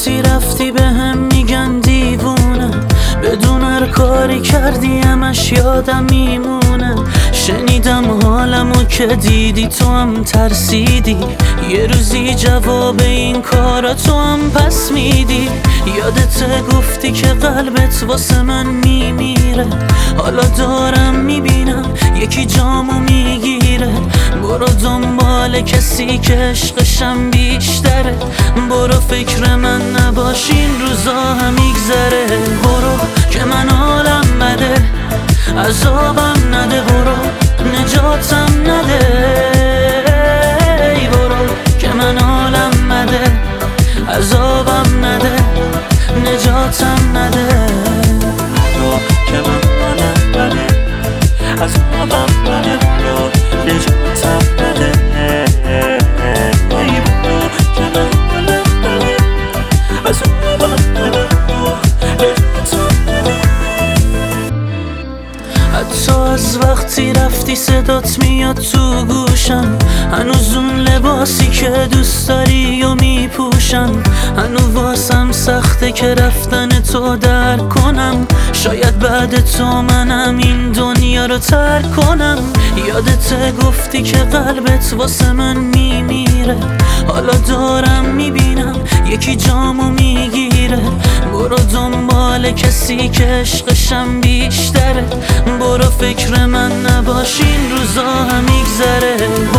وقتی رفتی به هم میگن دیوونه، بدون هر کاری کردی همش یادم میمونه. شنیدم حالمو که دیدی تو هم ترسیدی، یه روزی جواب این کارا تو هم پس میدی. یادت گفتی که قلبت واسه من میمیره، حالا دارم میبینم یکی جامو میگیره. برو دنبال کسی که عشقشم بیشتره، برو فکر من نباش این روزا هم میگذره. برو که من حالم بده، عذابم نده، برو نجاتم نده. برو که من حالم بده، عذابم نده، نجاتم نده. برو که من حالم بده، عذابم نده، برو نجاتم نده. برو که من حالم بده، عذابم نده، برو نجاتم نده. حتی از وقتی رفتی صدات میاد تو گوشم، هنوز اون لباسی که دوست داری و میپوشم. هنوز واسم سخته که رفتن تو درک کنم، شاید بعد تو منم این دنیا رو ترک کنم. یادت گفتی که قلبت واسه من میمیره، حالا دارم میبینم یکی جامو میگیره. برو دنبال کسی که عشقشم بیشتره، برو فکر من نباش این روزا هم میگذره.